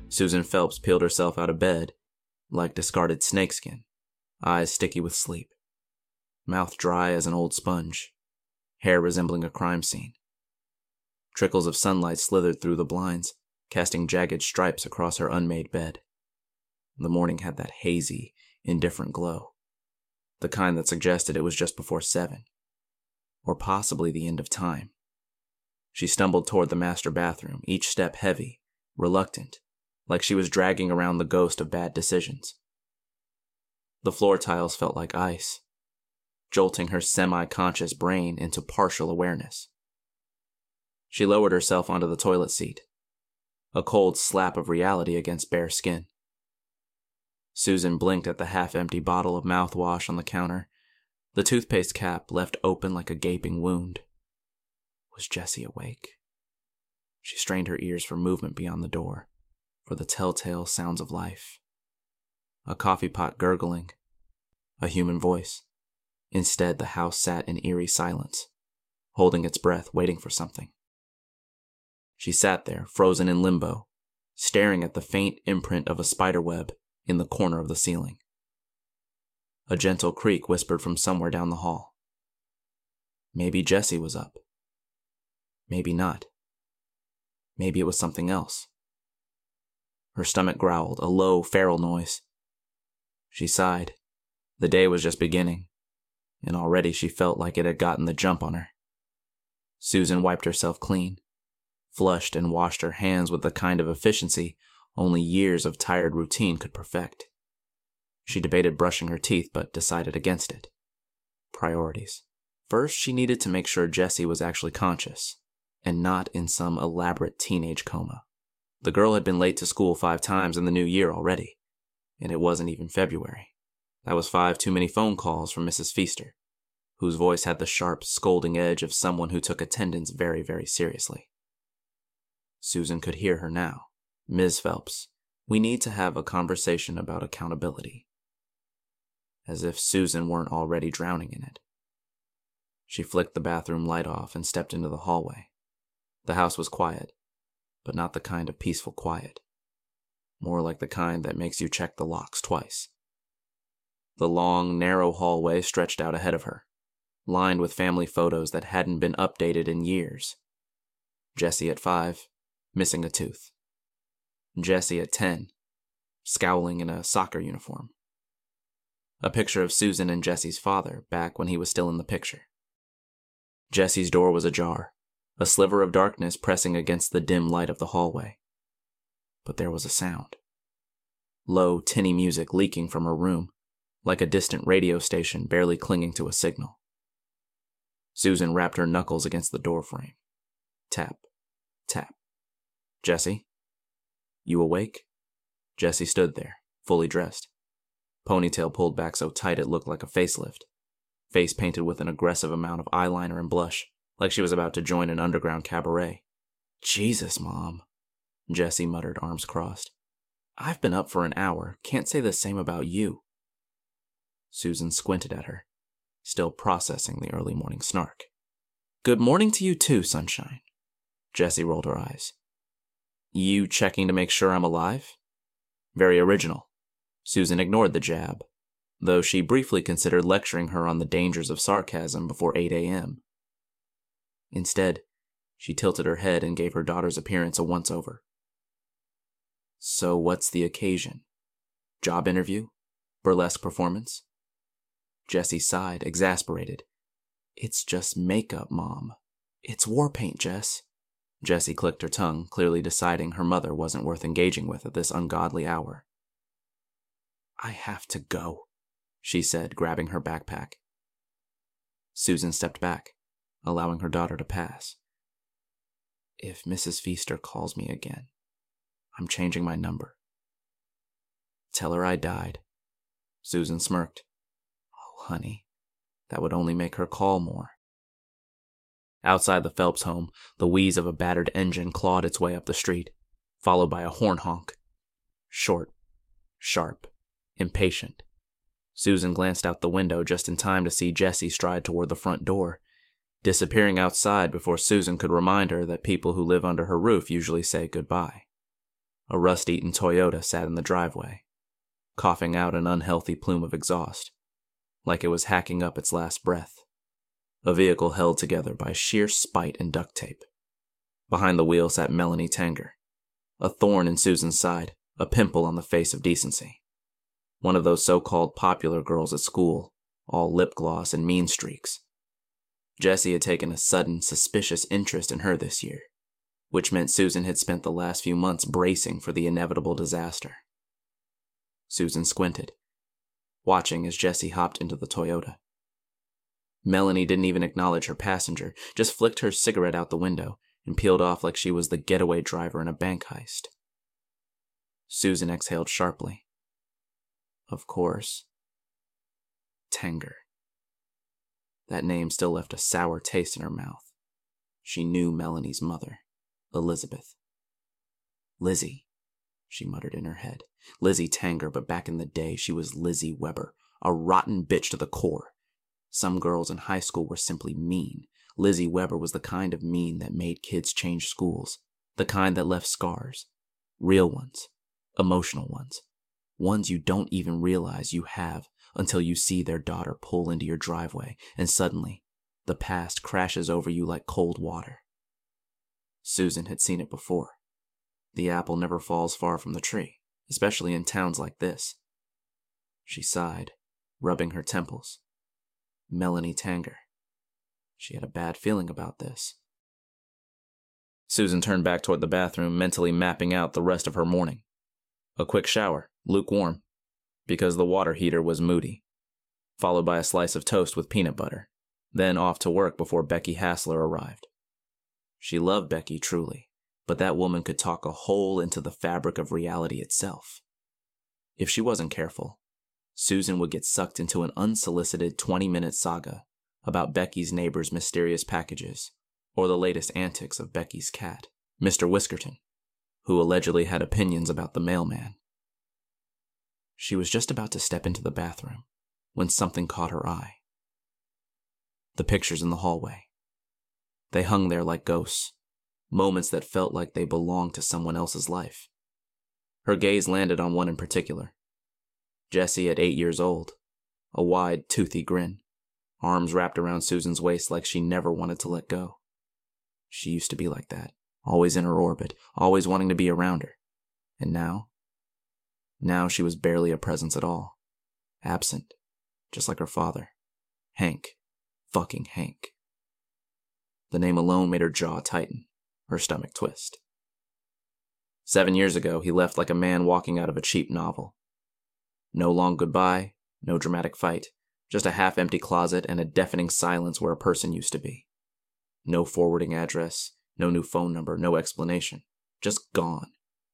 Susan Phelps peeled herself out of bed, like discarded snakeskin, eyes sticky with sleep, mouth dry as an old sponge, hair resembling a crime scene. Trickles of sunlight slithered through the blinds, casting jagged stripes across her unmade bed. The morning had that hazy, indifferent glow, the kind that suggested it was just before 7, or possibly the end of time. She stumbled toward the master bathroom, each step heavy, reluctant, like she was dragging around the ghost of bad decisions. The floor tiles felt like ice, jolting her semi-conscious brain into partial awareness. She lowered herself onto the toilet seat, a cold slap of reality against bare skin. Susan blinked at the half-empty bottle of mouthwash on the counter, the toothpaste cap left open like a gaping wound. Was Jessie awake? She strained her ears for movement beyond the door, for the telltale sounds of life. A coffee pot gurgling, a human voice. Instead, the house sat in eerie silence, holding its breath, waiting for something. She sat there, frozen in limbo, staring at the faint imprint of a spiderweb in the corner of the ceiling. A gentle creak whispered from somewhere down the hall. Maybe Jessie was up. Maybe not. Maybe it was something else. Her stomach growled, a low, feral noise. She sighed. The day was just beginning, and already she felt like it had gotten the jump on her. Susan wiped herself clean, flushed and washed her hands with the kind of efficiency only years of tired routine could perfect. She debated brushing her teeth, but decided against it. Priorities. First, she needed to make sure Jessie was actually conscious, and not in some elaborate teenage coma. The girl had been late to school 5 times in the new year already, and it wasn't even February. That was 5 too many phone calls from Mrs. Feaster, whose voice had the sharp, scolding edge of someone who took attendance very, very seriously. Susan could hear her now. Ms. Phelps, we need to have a conversation about accountability. As if Susan weren't already drowning in it. She flicked the bathroom light off and stepped into the hallway. The house was quiet, but not the kind of peaceful quiet. More like the kind that makes you check the locks twice. The long, narrow hallway stretched out ahead of her, lined with family photos that hadn't been updated in years. Jessie at 5, missing a tooth. Jessie at 10, scowling in a soccer uniform. A picture of Susan and Jessie's father back when he was still in the picture. Jessie's door was ajar, a sliver of darkness pressing against the dim light of the hallway. But there was a sound. Low, tinny music leaking from her room, like a distant radio station barely clinging to a signal. Susan rapped her knuckles against the doorframe. Tap, tap. Jessie? You awake? Jessie stood there, fully dressed. Ponytail pulled back so tight it looked like a facelift. Face painted with an aggressive amount of eyeliner and blush, like she was about to join an underground cabaret. Jesus, Mom, Jessie muttered, arms crossed. I've been up for an hour. Can't say the same about you. Susan squinted at her, still processing the early morning snark. Good morning to you too, sunshine. Jessie rolled her eyes. You checking to make sure I'm alive? Very original. Susan ignored the jab, though she briefly considered lecturing her on the dangers of sarcasm before 8 a.m. Instead, she tilted her head and gave her daughter's appearance a once-over. So what's the occasion? Job interview? Burlesque performance? Jessie sighed, exasperated. It's just makeup, Mom. It's war paint, Jess. Jessie clicked her tongue, clearly deciding her mother wasn't worth engaging with at this ungodly hour. I have to go, she said, grabbing her backpack. Susan stepped back, allowing her daughter to pass. If Mrs. Feaster calls me again, I'm changing my number. Tell her I died. Susan smirked. Oh, honey, that would only make her call more. Outside the Phelps home, the wheeze of a battered engine clawed its way up the street, followed by a horn honk. Short, sharp, impatient. Susan glanced out the window just in time to see Jessie stride toward the front door, disappearing outside before Susan could remind her that people who live under her roof usually say goodbye. A rust-eaten Toyota sat in the driveway, coughing out an unhealthy plume of exhaust, like it was hacking up its last breath. A vehicle held together by sheer spite and duct tape. Behind the wheel sat Melanie Tanger, a thorn in Susan's side, a pimple on the face of decency. One of those so-called popular girls at school, all lip gloss and mean streaks. Jessie had taken a sudden, suspicious interest in her this year, which meant Susan had spent the last few months bracing for the inevitable disaster. Susan squinted, watching as Jessie hopped into the Toyota. Melanie didn't even acknowledge her passenger, just flicked her cigarette out the window and peeled off like she was the getaway driver in a bank heist. Susan exhaled sharply. Of course. Tanger. That name still left a sour taste in her mouth. She knew Melanie's mother, Elizabeth. Lizzie, she muttered in her head. Lizzie Tanger, but back in the day she was Lizzie Weber, a rotten bitch to the core. Some girls in high school were simply mean. Lizzie Weber was the kind of mean that made kids change schools, the kind that left scars. Real ones, emotional ones, ones you don't even realize you have until you see their daughter pull into your driveway and suddenly the past crashes over you like cold water. Susan had seen it before. The apple never falls far from the tree, especially in towns like this. She sighed, rubbing her temples. Melanie Tanger. She had a bad feeling about this. Susan turned back toward the bathroom, mentally mapping out the rest of her morning. A quick shower, lukewarm, because the water heater was moody, followed by a slice of toast with peanut butter, then off to work before Becky Hassler arrived. She loved Becky truly, but that woman could talk a hole into the fabric of reality itself. If she wasn't careful, Susan would get sucked into an unsolicited 20-minute saga about Becky's neighbor's mysterious packages, or the latest antics of Becky's cat, Mr. Whiskerton, who allegedly had opinions about the mailman. She was just about to step into the bathroom when something caught her eye. The pictures in the hallway. They hung there like ghosts, moments that felt like they belonged to someone else's life. Her gaze landed on one in particular. Jessie at 8 years old, a wide, toothy grin, arms wrapped around Susan's waist like she never wanted to let go. She used to be like that, always in her orbit, always wanting to be around her. And now she was barely a presence at all. Absent, just like her father. Hank. Fucking Hank. The name alone made her jaw tighten, her stomach twist. 7 years ago, he left like a man walking out of a cheap novel. No long goodbye, no dramatic fight, just a half-empty closet and a deafening silence where a person used to be. No forwarding address, no new phone number, no explanation. Just gone.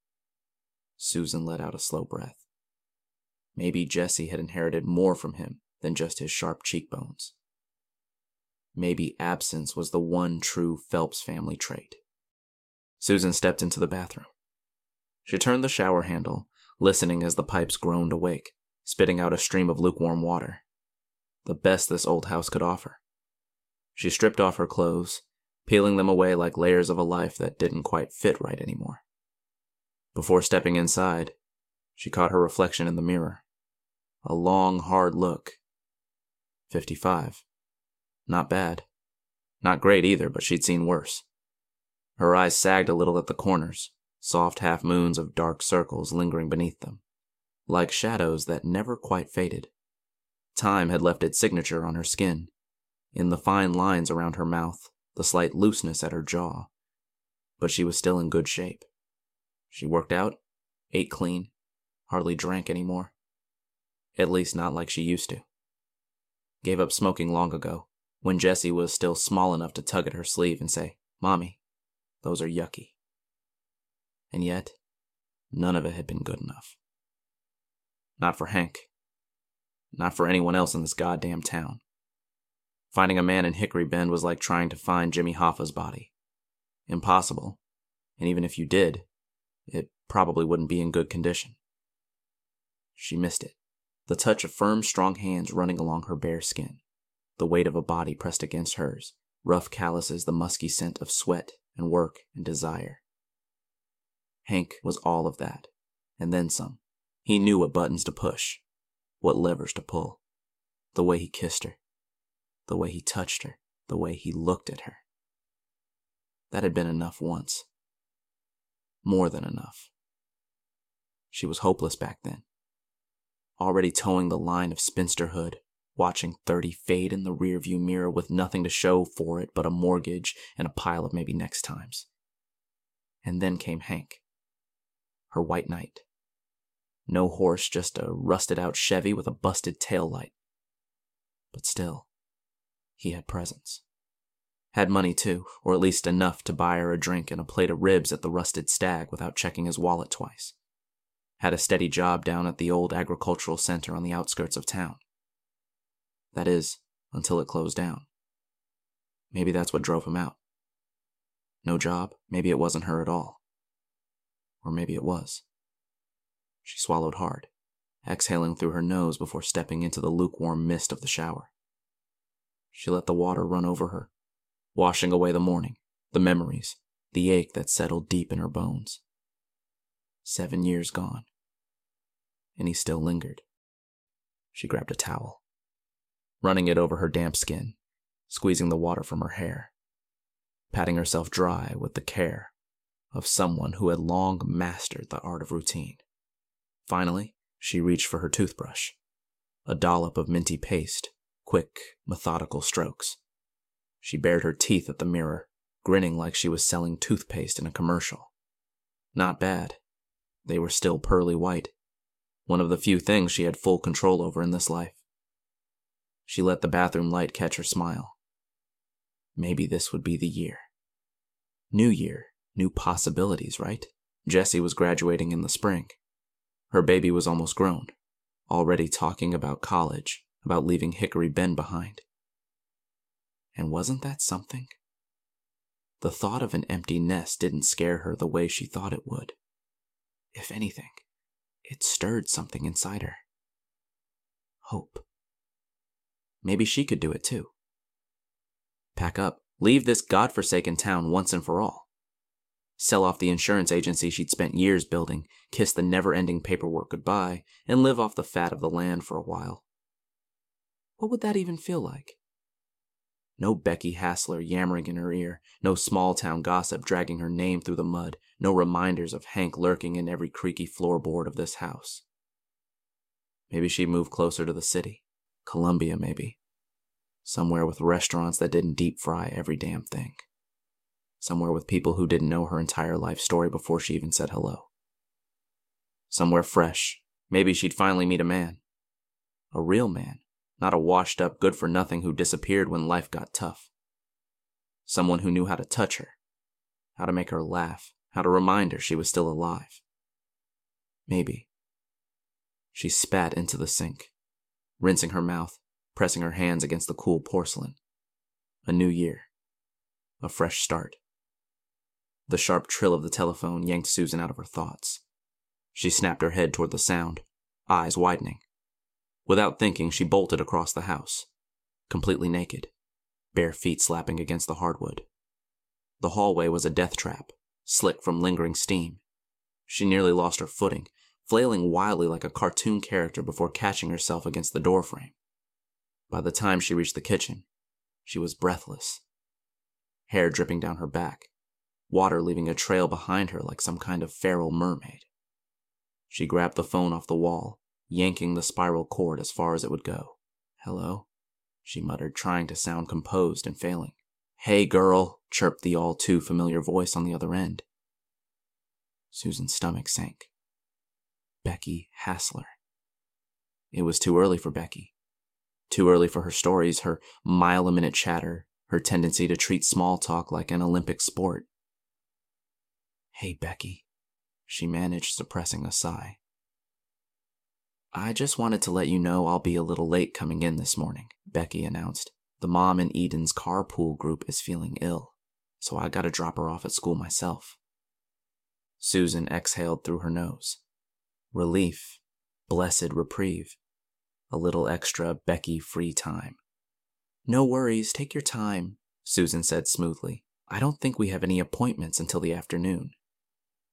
Susan let out a slow breath. Maybe Jessie had inherited more from him than just his sharp cheekbones. Maybe absence was the one true Phelps family trait. Susan stepped into the bathroom. She turned the shower handle, listening as the pipes groaned awake, spitting out a stream of lukewarm water. The best this old house could offer. She stripped off her clothes, peeling them away like layers of a life that didn't quite fit right anymore. Before stepping inside, she caught her reflection in the mirror. A long, hard look. 55. Not bad. Not great either, but she'd seen worse. Her eyes sagged a little at the corners, soft half-moons of dark circles lingering beneath them, like shadows that never quite faded. Time had left its signature on her skin, in the fine lines around her mouth, the slight looseness at her jaw. But she was still in good shape. She worked out, ate clean, hardly drank anymore. At least not like she used to. Gave up smoking long ago, when Jessie was still small enough to tug at her sleeve and say, "Mommy, those are yucky." And yet, none of it had been good enough. Not for Hank. Not for anyone else in this goddamn town. Finding a man in Hickory Bend was like trying to find Jimmy Hoffa's body. Impossible. And even if you did, it probably wouldn't be in good condition. She missed it. The touch of firm, strong hands running along her bare skin. The weight of a body pressed against hers. Rough calluses, the musky scent of sweat and work and desire. Hank was all of that, and then some. He knew what buttons to push, what levers to pull. The way he kissed her, the way he touched her, the way he looked at her. That had been enough once. More than enough. She was hopeless back then. Already towing the line of spinsterhood, watching 30 fade in the rearview mirror with nothing to show for it but a mortgage and a pile of maybe next times. And then came Hank. Her white knight. No horse, just a rusted-out Chevy with a busted tail light. But still, he had presence. Had money too, or at least enough to buy her a drink and a plate of ribs at the Rusted Stag without checking his wallet twice. Had a steady job down at the old agricultural center on the outskirts of town. That is, until it closed down. Maybe that's what drove him out. No job, maybe it wasn't her at all. Or maybe it was. She swallowed hard, exhaling through her nose before stepping into the lukewarm mist of the shower. She let the water run over her, washing away the morning, the memories, the ache that settled deep in her bones. 7 years gone. And he still lingered. She grabbed a towel, running it over her damp skin, squeezing the water from her hair, patting herself dry with the care of someone who had long mastered the art of routine. Finally, she reached for her toothbrush, a dollop of minty paste, quick, methodical strokes. She bared her teeth at the mirror, grinning like she was selling toothpaste in a commercial. Not bad. They were still pearly white, one of the few things she had full control over in this life. She let the bathroom light catch her smile. Maybe this would be the year. New year, new possibilities, right? Jessie was graduating in the spring. Her baby was almost grown, already talking about college, about leaving Hickory Bend behind. And wasn't that something? The thought of an empty nest didn't scare her the way she thought it would. If anything, it stirred something inside her. Hope. Maybe she could do it too. Pack up, leave this godforsaken town once and for all. Sell off the insurance agency she'd spent years building, kiss the never-ending paperwork goodbye, and live off the fat of the land for a while. What would that even feel like? No Becky Hassler yammering in her ear, no small-town gossip dragging her name through the mud, no reminders of Hank lurking in every creaky floorboard of this house. Maybe she'd move closer to the city. Columbia, maybe. Somewhere with restaurants that didn't deep fry every damn thing. Somewhere with people who didn't know her entire life story before she even said hello. Somewhere fresh. Maybe she'd finally meet a man. A real man. Not a washed-up good-for-nothing who disappeared when life got tough. Someone who knew how to touch her. How to make her laugh. How to remind her she was still alive. Maybe. She spat into the sink, rinsing her mouth, pressing her hands against the cool porcelain. A new year. A fresh start. The sharp trill of the telephone yanked Susan out of her thoughts. She snapped her head toward the sound, eyes widening. Without thinking, she bolted across the house, completely naked, bare feet slapping against the hardwood. The hallway was a death trap, slick from lingering steam. She nearly lost her footing, flailing wildly like a cartoon character before catching herself against the doorframe. By the time she reached the kitchen, she was breathless. Hair dripping down her back, water leaving a trail behind her like some kind of feral mermaid. She grabbed the phone off the wall, yanking the spiral cord as far as it would go. "Hello?" she muttered, trying to sound composed and failing. "Hey, girl," chirped the all-too-familiar voice on the other end. Susan's stomach sank. Becky Hassler. It was too early for Becky. Too early for her stories, her mile-a-minute chatter, her tendency to treat small talk like an Olympic sport. "Hey, Becky," she managed, suppressing a sigh. "I just wanted to let you know I'll be a little late coming in this morning," Becky announced. "The mom in Eden's carpool group is feeling ill, so I gotta drop her off at school myself." Susan exhaled through her nose. Relief. Blessed reprieve. A little extra Becky free time. "No worries, take your time," Susan said smoothly. "I don't think we have any appointments until the afternoon."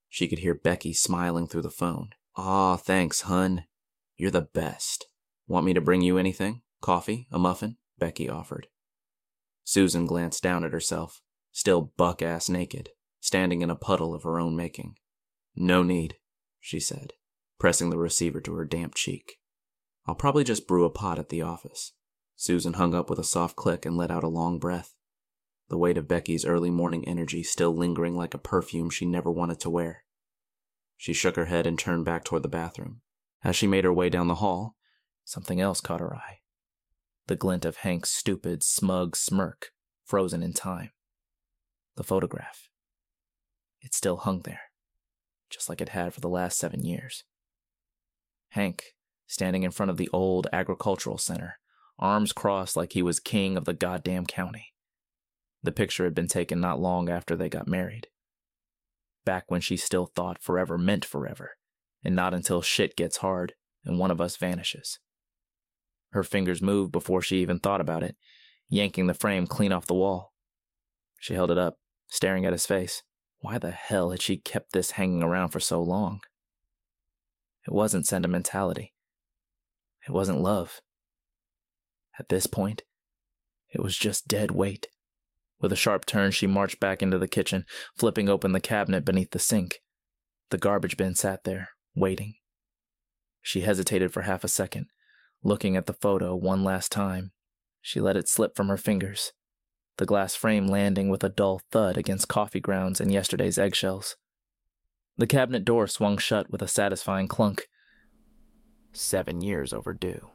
She could hear Becky smiling through the phone. "Aw, thanks, hun. You're the best. Want me to bring you anything? Coffee? A muffin?" Becky offered. Susan glanced down at herself, still buck-ass naked, standing in a puddle of her own making. "No need," she said, pressing the receiver to her damp cheek. "I'll probably just brew a pot at the office." Susan hung up with a soft click and let out a long breath, the weight of Becky's early morning energy still lingering like a perfume she never wanted to wear. She shook her head and turned back toward the bathroom. As she made her way down the hall, something else caught her eye. The glint of Hank's stupid, smug smirk, frozen in time. The photograph. It still hung there, just like it had for the last 7 years. Hank, standing in front of the old agricultural center, arms crossed like he was king of the goddamn county. The picture had been taken not long after they got married. Back when she still thought forever meant forever, and not until shit gets hard and one of us vanishes. Her fingers moved before she even thought about it, yanking the frame clean off the wall. She held it up, staring at his face. Why the hell had she kept this hanging around for so long? It wasn't sentimentality. It wasn't love. At this point, it was just dead weight. With a sharp turn, she marched back into the kitchen, flipping open the cabinet beneath the sink. The garbage bin sat there, waiting. She hesitated for half a second, looking at the photo one last time. She let it slip from her fingers, the glass frame landing with a dull thud against coffee grounds and yesterday's eggshells. The cabinet door swung shut with a satisfying clunk. 7 years overdue.